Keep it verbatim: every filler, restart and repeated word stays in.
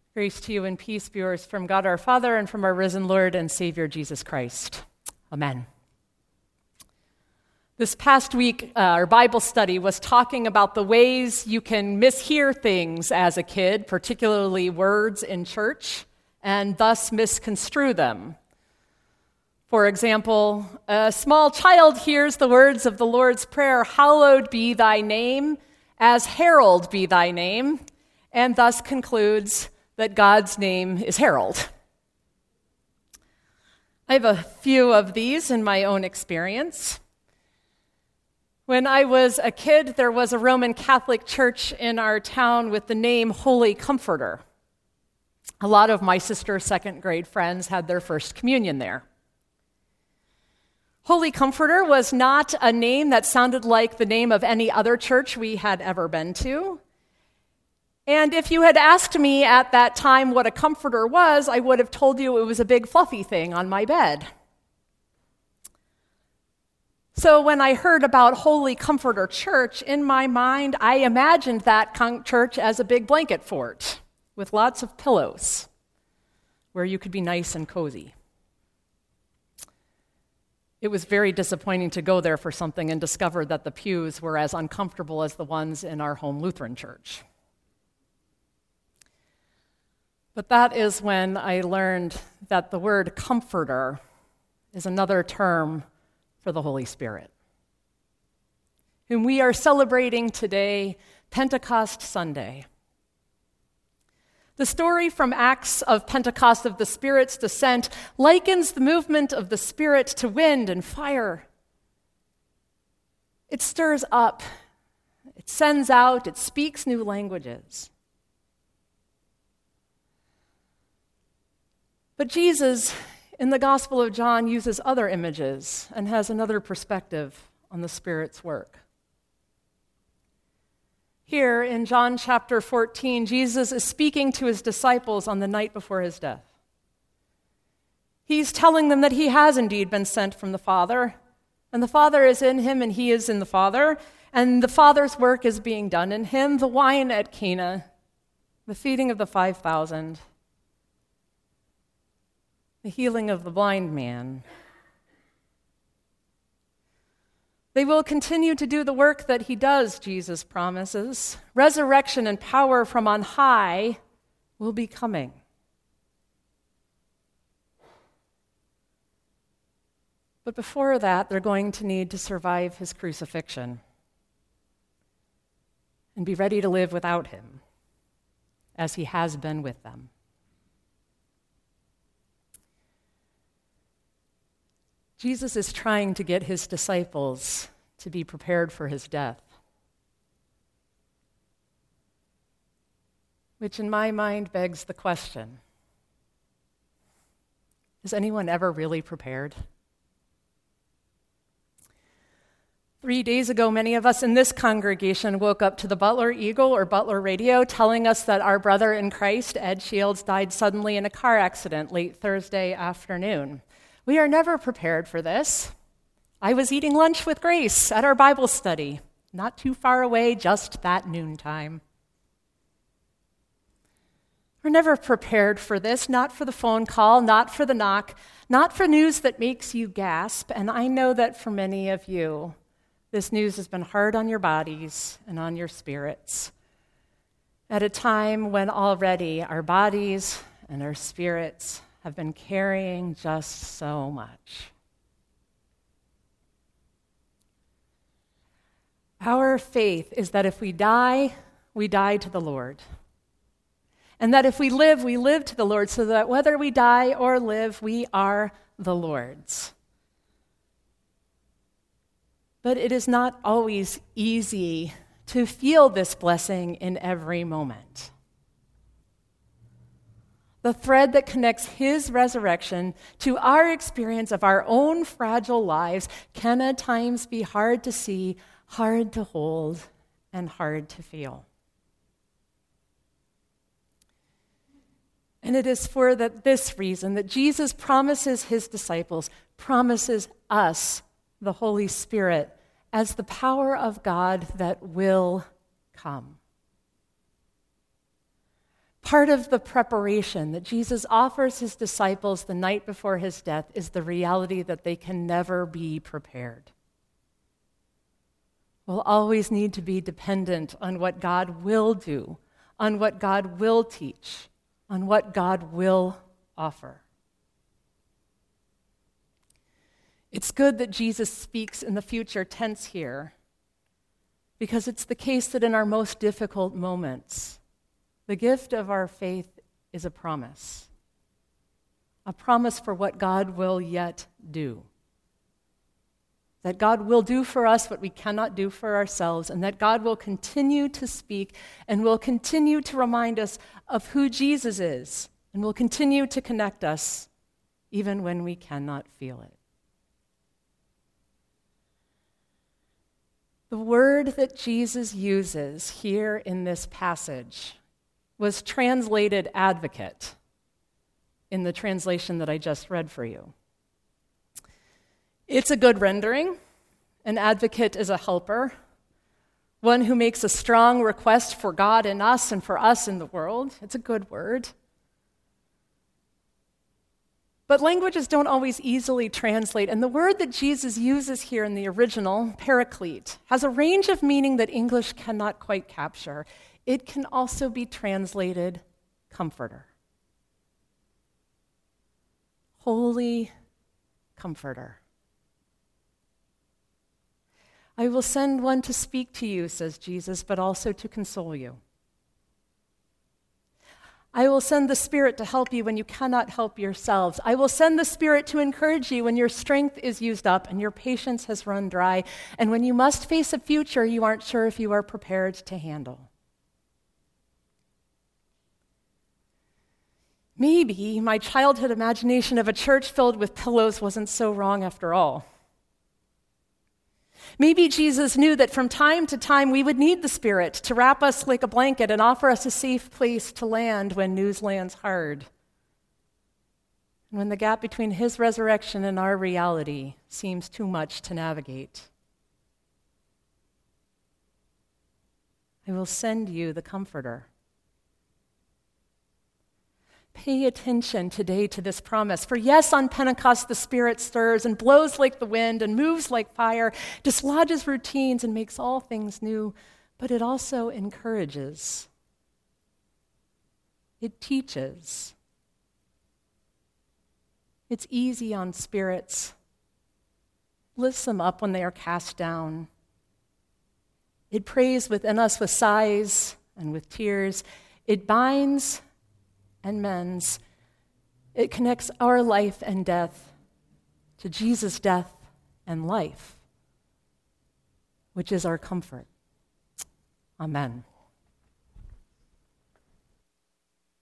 Grace to you and peace, viewers, from God our Father and from our risen Lord and Savior, Jesus Christ. Amen. This past week, uh, our Bible study was talking about the ways you can mishear things as a kid, particularly words in church, and thus misconstrue them. For example, a small child hears the words of the Lord's Prayer, "Hallowed be thy name," as "Herald be thy name," and thus concludes that God's name is Harold. I have a few of these in my own experience. When I was a kid, there was a Roman Catholic church in our town with the name Holy Comforter. A lot of my sister's second grade friends had their first communion there. Holy Comforter was not a name that sounded like the name of any other church we had ever been to. And if you had asked me at that time what a comforter was, I would have told you it was a big fluffy thing on my bed. So when I heard about Holy Comforter Church, in my mind, I imagined that con- church as a big blanket fort with lots of pillows where you could be nice and cozy. It was very disappointing to go there for something and discover that the pews were as uncomfortable as the ones in our home Lutheran church. But that is when I learned that the word comforter is another term for the Holy Spirit, whom we are celebrating today, Pentecost Sunday. The story from Acts of Pentecost of the Spirit's descent likens the movement of the Spirit to wind and fire. It stirs up, it sends out, it speaks new languages. But Jesus, in the Gospel of John, uses other images and has another perspective on the Spirit's work. Here in John chapter fourteen, Jesus is speaking to his disciples on the night before his death. He's telling them that he has indeed been sent from the Father, and the Father is in him and he is in the Father, and the Father's work is being done in him, the wine at Cana, the feeding of the five thousand, the healing of the blind man. They will continue to do the work that he does, Jesus promises. Resurrection and power from on high will be coming. But before that, they're going to need to survive his crucifixion and be ready to live without him, as he has been with them. Jesus is trying to get his disciples to be prepared for his death, which in my mind begs the question, is anyone ever really prepared? Three days ago, many of us in this congregation woke up to the Butler Eagle or Butler Radio telling us that our brother in Christ, Ed Shields, died suddenly in a car accident late Thursday afternoon. We are never prepared for this. I was eating lunch with Grace at our Bible study, not too far away, just that noontime. We're never prepared for this, not for the phone call, not for the knock, not for news that makes you gasp. And I know that for many of you, this news has been hard on your bodies and on your spirits at a time when already our bodies and our spirits have been carrying just so much. Our faith is that if we die, we die to the Lord. And that if we live, we live to the Lord, so that whether we die or live, we are the Lord's. But it is not always easy to feel this blessing in every moment. The thread that connects his resurrection to our experience of our own fragile lives can at times be hard to see, hard to hold, and hard to feel. And it is for that this reason that Jesus promises his disciples, promises us the Holy Spirit as the power of God that will come. Part of the preparation that Jesus offers his disciples the night before his death is the reality that they can never be prepared. We'll always need to be dependent on what God will do, on what God will teach, on what God will offer. It's good that Jesus speaks in the future tense here, because it's the case that in our most difficult moments, the gift of our faith is a promise, a promise for what God will yet do. That God will do for us what we cannot do for ourselves, and that God will continue to speak and will continue to remind us of who Jesus is, and will continue to connect us even when we cannot feel it. The word that Jesus uses here in this passage was translated advocate in the translation that I just read for you. It's a good rendering. An advocate is a helper, one who makes a strong request for God in us and for us in the world. It's a good word. But languages don't always easily translate, and the word that Jesus uses here in the original, paraclete, has a range of meaning that English cannot quite capture. It can also be translated comforter. Holy Comforter. I will send one to speak to you, says Jesus, but also to console you. I will send the Spirit to help you when you cannot help yourselves. I will send the Spirit to encourage you when your strength is used up and your patience has run dry, and when you must face a future you aren't sure if you are prepared to handle. Maybe my childhood imagination of a church filled with pillows wasn't so wrong after all. Maybe Jesus knew that from time to time we would need the Spirit to wrap us like a blanket and offer us a safe place to land when news lands hard. And when the gap between his resurrection and our reality seems too much to navigate. I will send you the Comforter. Pay attention today to this promise. For yes, on Pentecost the Spirit stirs and blows like the wind and moves like fire, dislodges routines and makes all things new, but it also encourages. It teaches. It's easy on spirits. Lifts them up when they are cast down. It prays within us with sighs and with tears. It binds and mends. It connects our life and death to Jesus' death and life, which is our comfort. Amen.